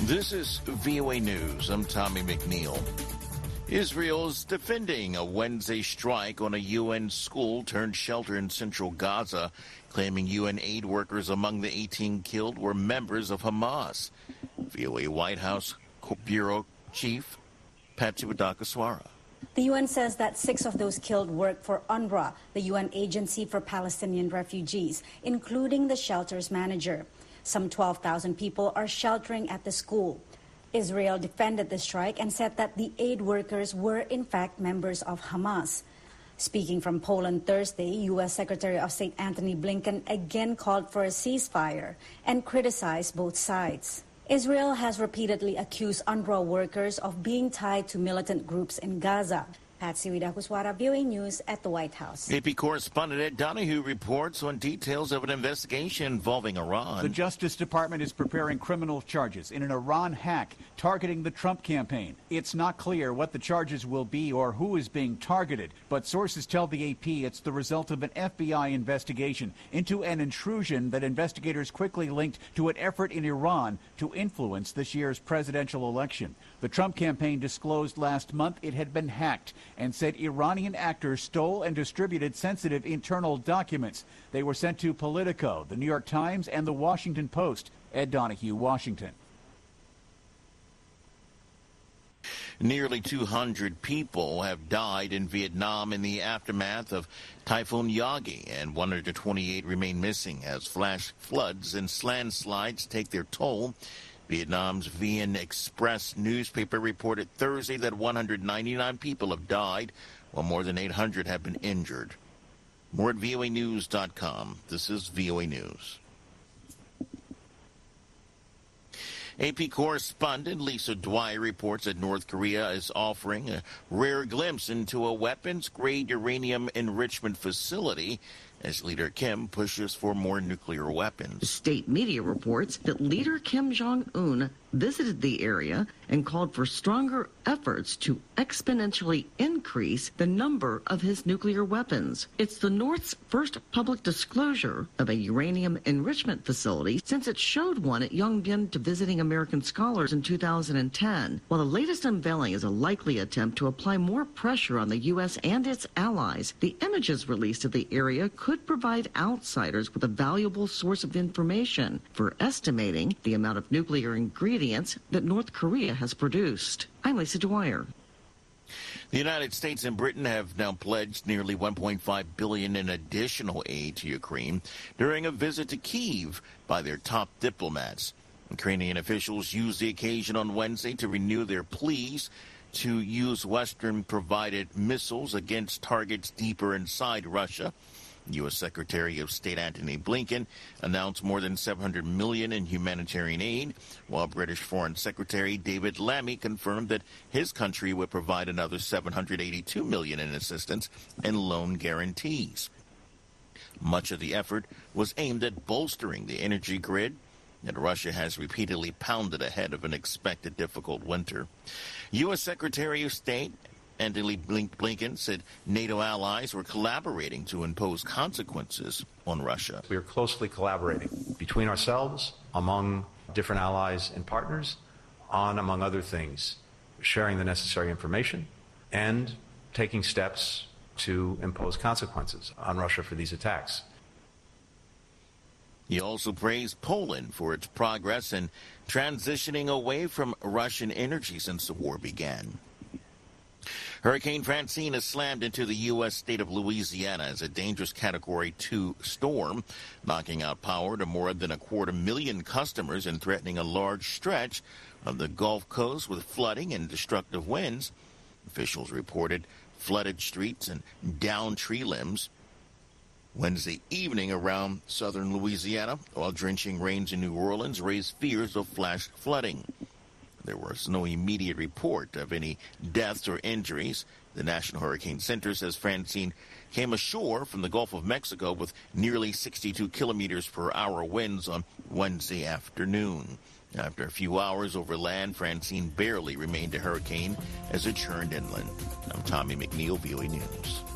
This is VOA News. I'm Tommy McNeil. Israel's defending a Wednesday strike on a UN school turned shelter in central Gaza, claiming UN aid workers among the 18 killed were members of Hamas. VOA White House Bureau Chief Patsy Widakuswara. The UN says that 6 of those killed work for UNRWA, the UN agency for Palestinian refugees, including the shelter's manager. Some 12,000 people are sheltering at the school. Israel defended the strike and said that the aid workers were in fact members of Hamas. Speaking from Poland Thursday, U.S. Secretary of State Antony Blinken again called for a ceasefire and criticized both sides. Israel has repeatedly accused UNRWA workers of being tied to militant groups in Gaza. Patsy Widakuswara, VOA News at the White House. AP correspondent Ed Donahue reports on details of an investigation involving Iran. The Justice Department is preparing criminal charges in an Iran hack targeting the Trump campaign. It's not clear what the charges will be or who is being targeted, but sources tell the AP it's the result of an FBI investigation into an intrusion that investigators quickly linked to an effort in Iran to influence this year's presidential election. The Trump campaign disclosed last month it had been hacked and said Iranian actors stole and distributed sensitive internal documents. They were sent to Politico, the New York Times, and the Washington Post. Ed Donahue, Washington. Nearly 200 people have died in Vietnam in the aftermath of Typhoon Yagi, and 128 remain missing as flash floods and landslides take their toll. Vietnam's VN Express newspaper reported Thursday that 199 people have died, while more than 800 have been injured. More at voanews.com. This is VOA News. AP correspondent Lisa Dwyer reports that North Korea is offering a rare glimpse into a weapons-grade uranium enrichment facility as leader Kim pushes for more nuclear weapons. State media reports that leader Kim Jong-un visited the area and called for stronger efforts to exponentially increase the number of his nuclear weapons. It's the North's first public disclosure of a uranium enrichment facility since it showed one at Yongbyon to visiting American scholars in 2010. While the latest unveiling is a likely attempt to apply more pressure on the U.S. and its allies, the images released of the area could provide outsiders with a valuable source of information for estimating the amount of nuclear ingredients that North Korea has produced. I'm Lisa Dwyer. The United States and Britain have now pledged nearly $1.5 billion in additional aid to Ukraine during a visit to Kyiv by their top diplomats. Ukrainian officials used the occasion on Wednesday to renew their pleas to use Western-provided missiles against targets deeper inside Russia. U.S. Secretary of State Antony Blinken announced more than $700 million in humanitarian aid, while British Foreign Secretary David Lammy confirmed that his country would provide another $782 million in assistance and loan guarantees. Much of the effort was aimed at bolstering the energy grid that Russia has repeatedly pounded ahead of an expected difficult winter. U.S. Secretary of State Antony Blinken said NATO allies were collaborating to impose consequences on Russia. We are closely collaborating between ourselves, among different allies and partners, on, among other things, sharing the necessary information and taking steps to impose consequences on Russia for these attacks. He also praised Poland for its progress in transitioning away from Russian energy since the war began. Hurricane Francine has slammed into the U.S. state of Louisiana as a dangerous Category 2 storm, knocking out power to more than 250,000 customers and threatening a large stretch of the Gulf Coast with flooding and destructive winds. Officials reported flooded streets and downed tree limbs Wednesday evening around southern Louisiana, while drenching rains in New Orleans raised fears of flash flooding. There was no immediate report of any deaths or injuries. The National Hurricane Center says Francine came ashore from the Gulf of Mexico with nearly 62 kilometers per hour winds on Wednesday afternoon. After a few hours over land, Francine barely remained a hurricane as it churned inland. I'm Tommy McNeil, VOA News.